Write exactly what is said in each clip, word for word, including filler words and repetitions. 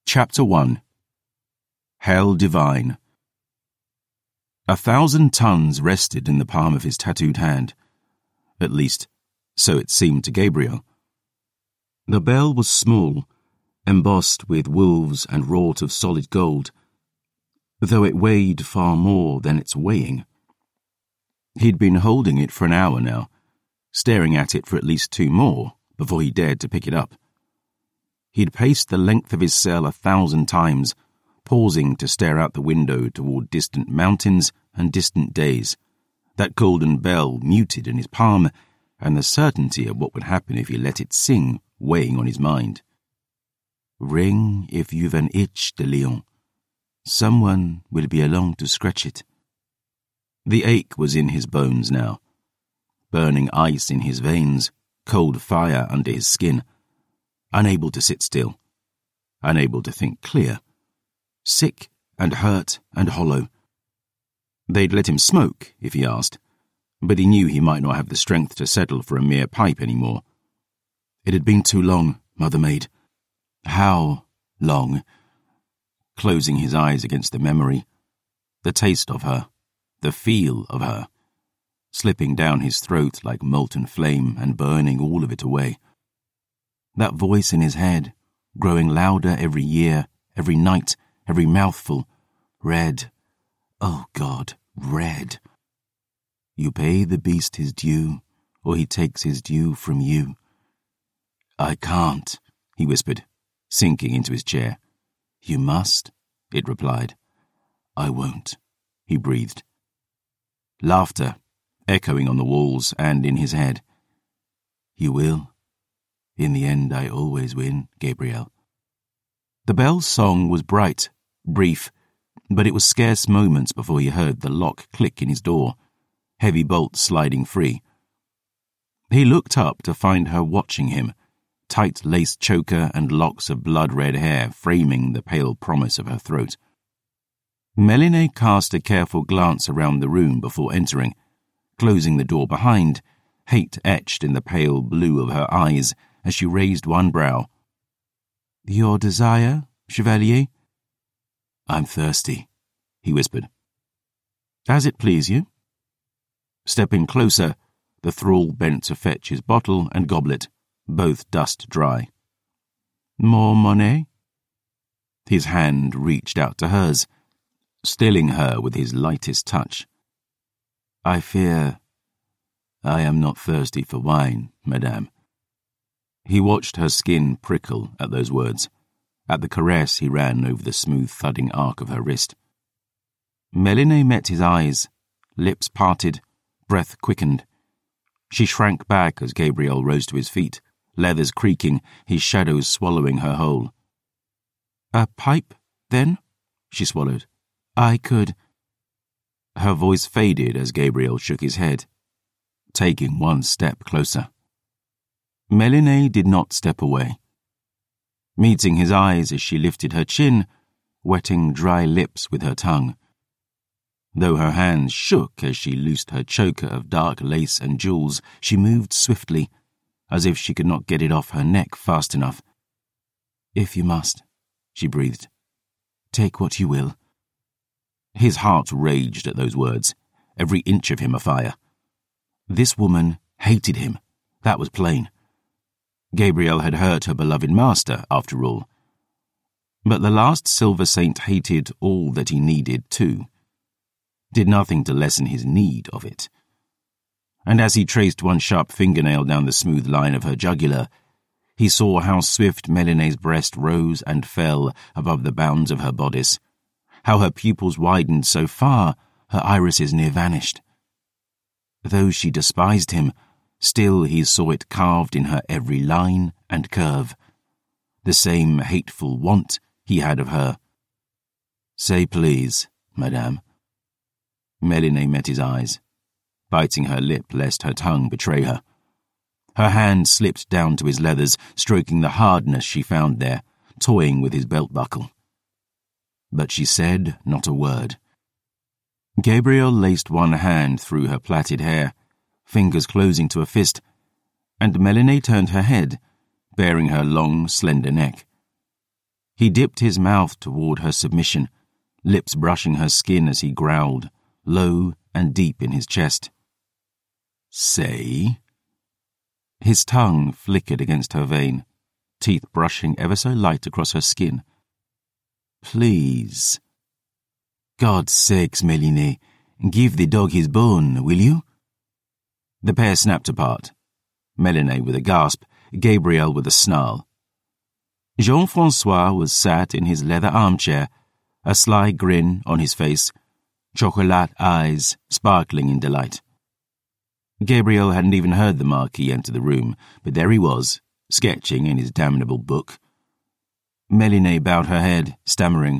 Chapter one. Hell Divine. A thousand tons rested in the palm of his tattooed hand. At least, so it seemed to Gabriel. The bell was small, embossed with wolves and wrought of solid gold, though it weighed far more than its weighing. He'd been holding it for an hour now, staring at it for at least two more before he dared to pick it up. He'd paced the length of his cell a thousand times, pausing to stare out the window toward distant mountains and distant days, that golden bell muted in his palm, and the certainty of what would happen if he let it sing weighing on his mind. Ring if you've an itch, de Leon. Someone will be along to scratch it. The ache was in his bones now, burning ice in his veins, cold fire under his skin. Unable to sit still, unable to think clear, sick and hurt and hollow. They'd let him smoke if he asked, but he knew he might not have the strength to settle for a mere pipe anymore. It had been too long, Mother Maid. How long? Closing his eyes against the memory, the taste of her, the feel of her, slipping down his throat like molten flame and burning all of it away. That voice in his head, growing louder every year, every night, every mouthful. Red. Oh, God, red. You pay the beast his due, or he takes his due from you. I can't, he whispered, sinking into his chair. You must, it replied. I won't, he breathed. Laughter, echoing on the walls and in his head. You will. In the end, I always win, Gabriel. The bell's song was bright, brief, but it was scarce moments before he heard the lock click in his door, heavy bolts sliding free. He looked up to find her watching him, tight lace choker and locks of blood-red hair framing the pale promise of her throat. Mélinée cast a careful glance around the room before entering, closing the door behind, hate etched in the pale blue of her eyes, as she raised one brow. Your desire, Chevalier? I'm thirsty, he whispered. As it please you. Stepping closer, the thrall bent to fetch his bottle and goblet, both dust dry. More monnaie? His hand reached out to hers, stilling her with his lightest touch. I fear I am not thirsty for wine, madame. He watched her skin prickle at those words, at the caress he ran over the smooth thudding arc of her wrist. Mélinée met his eyes, lips parted, breath quickened. She shrank back as Gabriel rose to his feet, leathers creaking, his shadows swallowing her whole. A pipe, then? She swallowed. I could... Her voice faded as Gabriel shook his head, taking one step closer. Mélinée did not step away. Meeting his eyes as she lifted her chin, wetting dry lips with her tongue. Though her hands shook as she loosed her choker of dark lace and jewels, she moved swiftly, as if she could not get it off her neck fast enough. If you must, she breathed. Take what you will. His heart raged at those words, every inch of him afire. This woman hated him, that was plain. Gabriel had hurt her beloved master, after all. But the last Silver Saint hated all that he needed, too. Did nothing to lessen his need of it. And as he traced one sharp fingernail down the smooth line of her jugular, he saw how swift Mélinée's breast rose and fell above the bounds of her bodice, how her pupils widened so far her irises near vanished. Though she despised him, still he saw it carved in her every line and curve, the same hateful want he had of her. Say please, madame. Mélinée met his eyes, biting her lip lest her tongue betray her. Her hand slipped down to his leathers, stroking the hardness she found there, toying with his belt buckle. But she said not a word. Gabriel laced one hand through her plaited hair, fingers closing to a fist, and Mélinée turned her head, baring her long, slender neck. He dipped his mouth toward her submission, lips brushing her skin as he growled, low and deep in his chest. Say? His tongue flickered against her vein, teeth brushing ever so light across her skin. Please. God's sakes, Mélinée, give the dog his bone, will you? The pair snapped apart. Mélinée with a gasp, Gabriel with a snarl. Jean-François was sat in his leather armchair, a sly grin on his face, chocolate eyes sparkling in delight. Gabriel hadn't even heard the Marquis enter the room, but there he was, sketching in his damnable book. Mélinée bowed her head, stammering,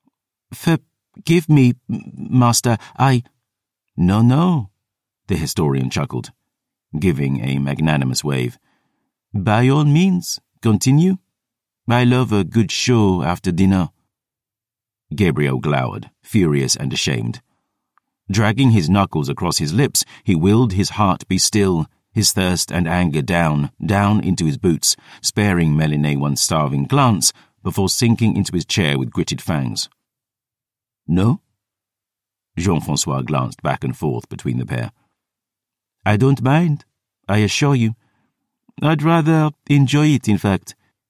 Forgive me, master, I— No, no, the historian chuckled, giving a magnanimous wave. By all means, continue. I love a good show after dinner. Gabriel glowered, furious and ashamed. Dragging his knuckles across his lips, he willed his heart be still, his thirst and anger down, down into his boots, sparing Mélinée one starving glance before sinking into his chair with gritted fangs. No? Jean-François glanced back and forth between the pair. I don't mind, I assure you. I'd rather enjoy it, in fact.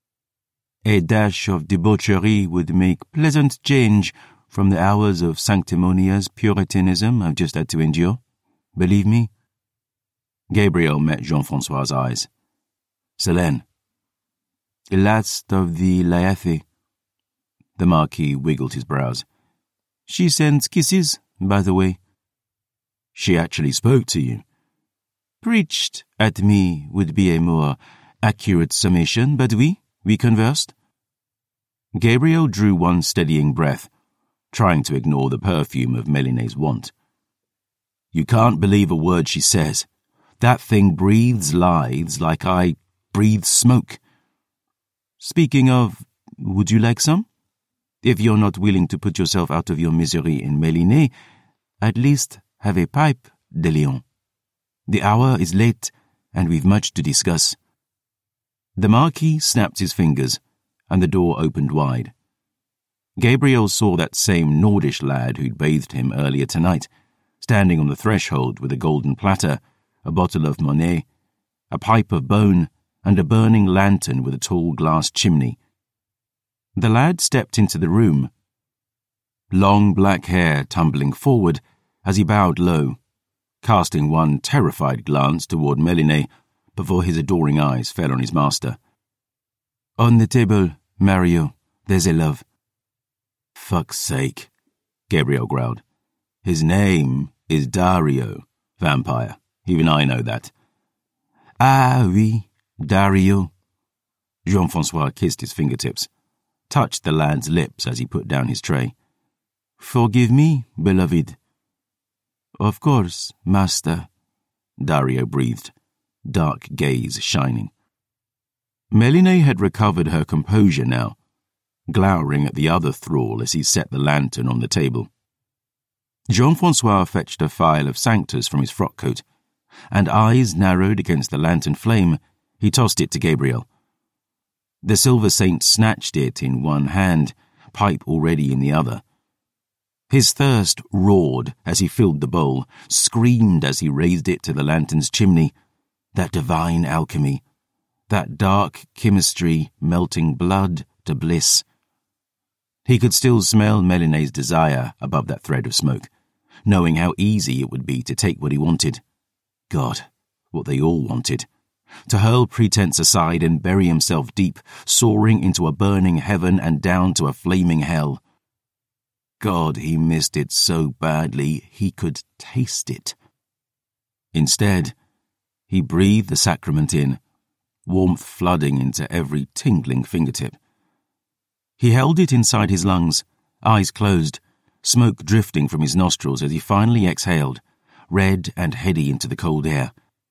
A dash of debauchery would make pleasant change from the hours of sanctimonious puritanism I've just had to endure. Believe me. Gabriel met Jean-François' eyes. Célène. Last of the Laethe. The Marquis wiggled his brows. She sends kisses, by the way. She actually spoke to you. Preached at me would be a more accurate summation, but we, we conversed. Gabriel drew one steadying breath, trying to ignore the perfume of Mélinée's want. You can't believe a word she says. That thing breathes lives like I breathe smoke. Speaking of, would you like some? If you're not willing to put yourself out of your misery in Mélinée, at least have a pipe, de Léon. The hour is late, and we've much to discuss. The Marquis snapped his fingers, and the door opened wide. Gabriel saw that same Nordish lad who'd bathed him earlier tonight, standing on the threshold with a golden platter, a bottle of Monet, a pipe of bone, and a burning lantern with a tall glass chimney. The lad stepped into the room, long black hair tumbling forward as he bowed low, casting one terrified glance toward Mélinée before his adoring eyes fell on his master. On the table, Mario, there's a love. Fuck's sake, Gabriel growled. His name is Dario, vampire. Even I know that. Ah, oui, Dario. Jean-François kissed his fingertips, touched the lad's lips as he put down his tray. Forgive me, beloved. Of course, master, Dario breathed, dark gaze shining. Mélinée had recovered her composure now, glowering at the other thrall as he set the lantern on the table. Jean-François fetched a phial of Sanctus from his frock coat, and eyes narrowed against the lantern flame, he tossed it to Gabriel. The silver saint snatched it in one hand, pipe already in the other. His thirst roared as he filled the bowl, screamed as he raised it to the lantern's chimney. That divine alchemy, that dark chemistry melting blood to bliss. He could still smell Mélinée's desire above that thread of smoke, knowing how easy it would be to take what he wanted. God, what they all wanted. To hurl pretense aside and bury himself deep, soaring into a burning heaven and down to a flaming hell. God, he missed it so badly he could taste it. Instead, he breathed the sacrament in, warmth flooding into every tingling fingertip. He held it inside his lungs, eyes closed, smoke drifting from his nostrils as he finally exhaled, red and heady into the cold air.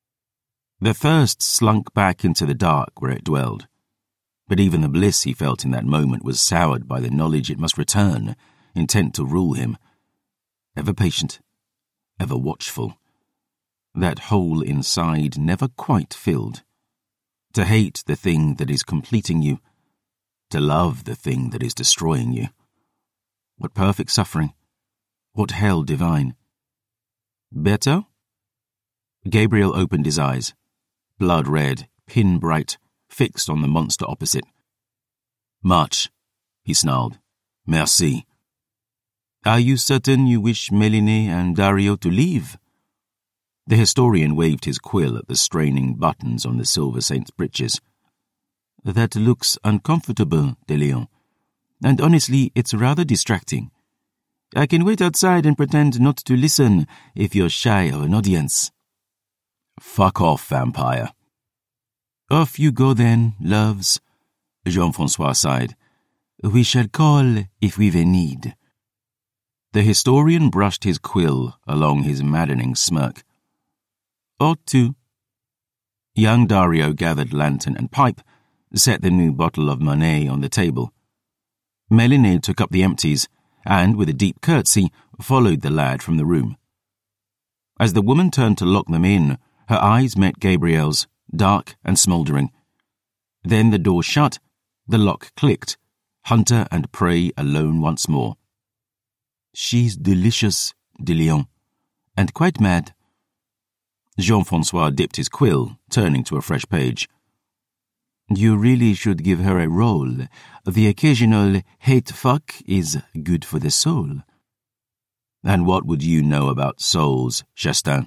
The thirst slunk back into the dark where it dwelled, but even the bliss he felt in that moment was soured by the knowledge it must return, intent to rule him. Ever patient, ever watchful. That hole inside never quite filled. To hate the thing that is completing you, to love the thing that is destroying you. What perfect suffering. What hell divine. Better? Gabriel opened his eyes, blood red, pin bright, fixed on the monster opposite. Much, he snarled. Merci. Are you certain you wish Mélinée and Dario to leave? The historian waved his quill at the straining buttons on the Silver Saint's breeches. That looks uncomfortable, De Leon. And honestly, it's rather distracting. I can wait outside and pretend not to listen if you're shy of an audience. Fuck off, vampire. Off you go then, loves, Jean-Francois sighed. We shall call if we've a need. The historian brushed his quill along his maddening smirk. Ought to. Young Dario gathered lantern and pipe, set the new bottle of Monet on the table. Mélinée took up the empties and, with a deep curtsy, followed the lad from the room. As the woman turned to lock them in, her eyes met Gabriel's, dark and smouldering. Then the door shut, the lock clicked, hunter and prey alone once more. She's delicious, De Leon, and quite mad. Jean-Francois dipped his quill, turning to a fresh page. You really should give her a role. The occasional hate fuck is good for the soul. And what would you know about souls, Chastain?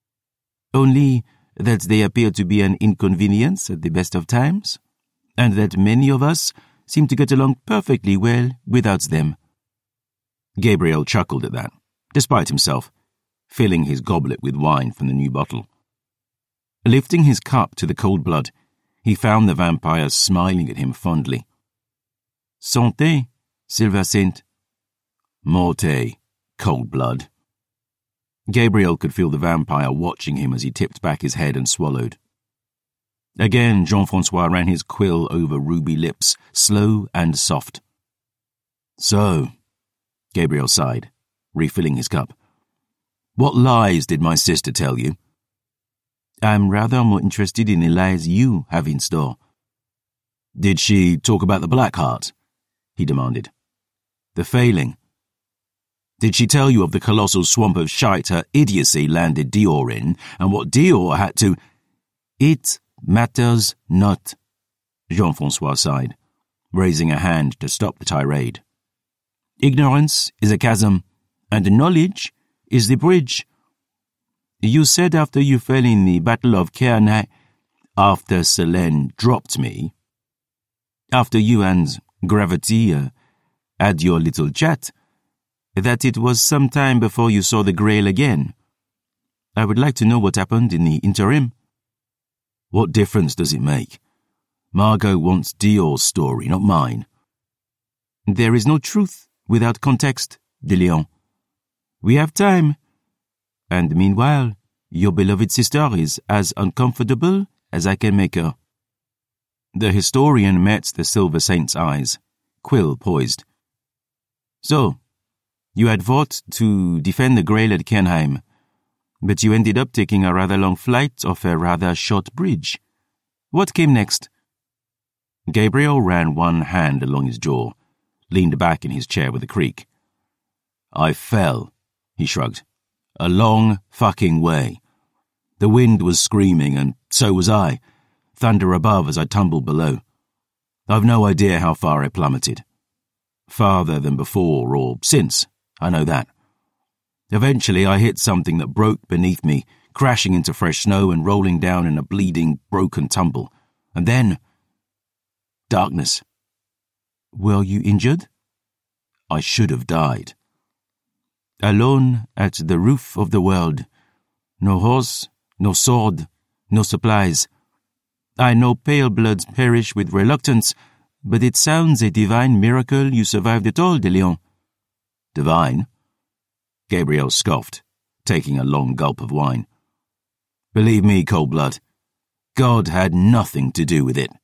Only that they appear to be an inconvenience at the best of times, and that many of us seem to get along perfectly well without them. Gabriel chuckled at that, despite himself, filling his goblet with wine from the new bottle. Lifting his cup to the cold blood, he found the vampire smiling at him fondly. Santé, Silver Saint. Morte, cold blood. Gabriel could feel the vampire watching him as he tipped back his head and swallowed. Again, Jean-Francois ran his quill over ruby lips, slow and soft. So, Gabriel sighed, refilling his cup. What lies did my sister tell you? I'm rather more interested in the lies you have in store. Did she talk about the Black Heart? He demanded. The failing. Did she tell you of the colossal swamp of shite her idiocy landed Dior in, and what Dior had to... It matters not, Jean-Francois sighed, raising a hand to stop the tirade. Ignorance is a chasm, and knowledge is the bridge. You said after you fell in the Battle of Cairn, after Selene dropped me, after you and Gravity uh, had your little chat, that it was some time before you saw the Grail again. I would like to know what happened in the interim. What difference does it make? Margot wants Dior's story, not mine. There is no truth without context, De Leon. We have time. And meanwhile, your beloved sister is as uncomfortable as I can make her. The historian met the Silver Saint's eyes, quill poised. So, you had fought to defend the Grail at Cairnheim, but you ended up taking a rather long flight off a rather short bridge. What came next? Gabriel ran one hand along his jaw, leaned back in his chair with a creak. I fell, he shrugged. A long fucking way. The wind was screaming, and so was I, thunder above as I tumbled below. I've no idea how far I plummeted. Farther than before or since, I know that. Eventually I hit something that broke beneath me, crashing into fresh snow and rolling down in a bleeding, broken tumble. And then... darkness. Were you injured? I should have died. Alone at the roof of the world. No horse, no sword, no supplies. I know pale bloods perish with reluctance, but it sounds a divine miracle you survived it all, De Leon. Divine? Gabriel scoffed, taking a long gulp of wine. Believe me, Coldblood, God had nothing to do with it.